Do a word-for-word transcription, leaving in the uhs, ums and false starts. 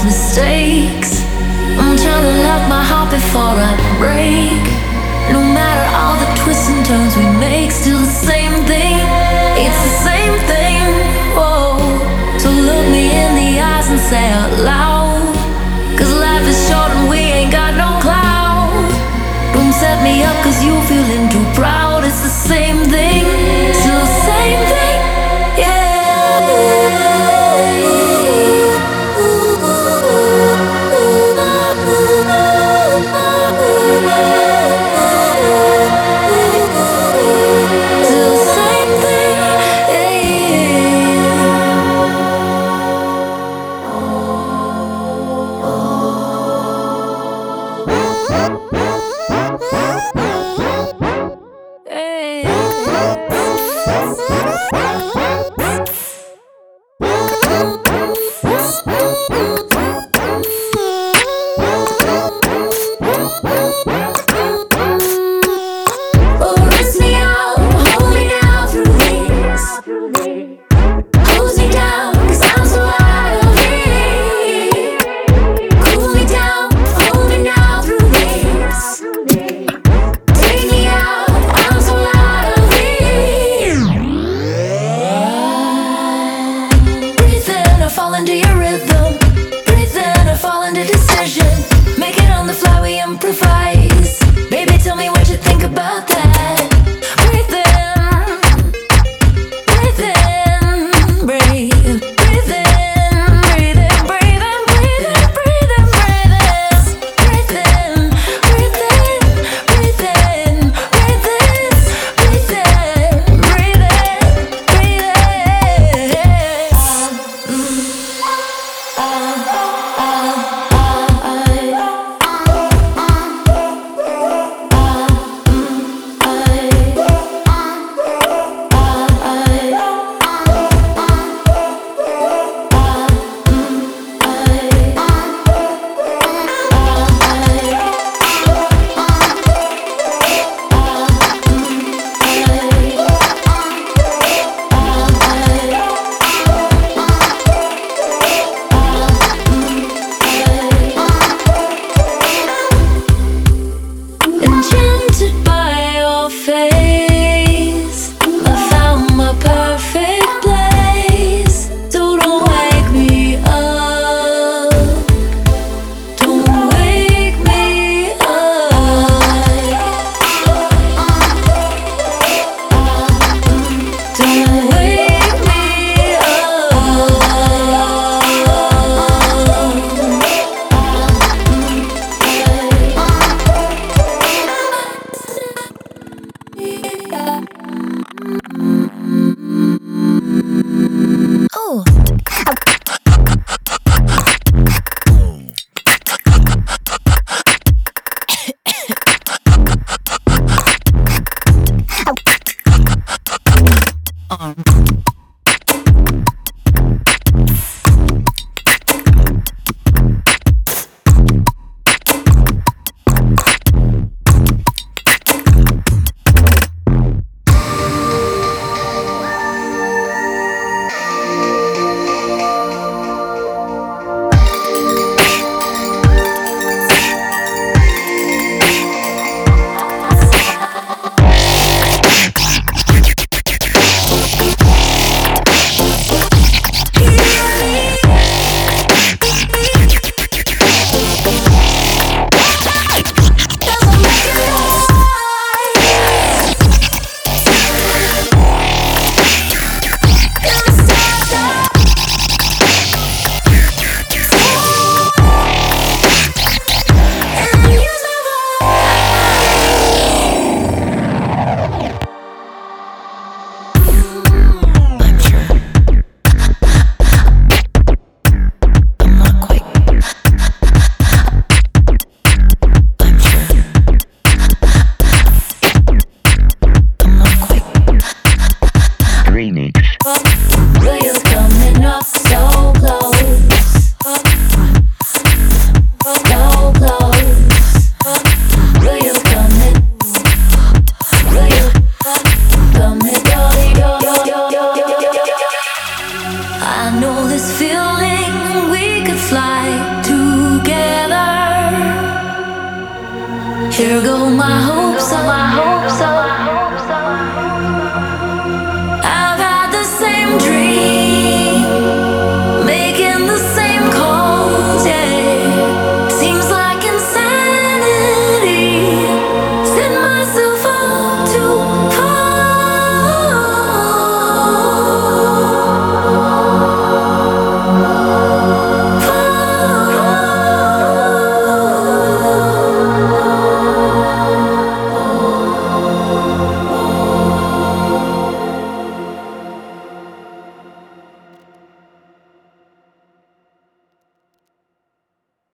mistakes. I'm trying to lock my heart before I break. No matter all the twists and turns we make, still the same thing. It's the same thing. Whoa. So look me in the eyes and say out loud, 'cause life is short and we ain't got no cloud. Don't set me up 'cause you feeling too proud. It's the same thing. Still the same thing. Yeah. I know this feeling, we could fly Here go my hopes up, my hopes up.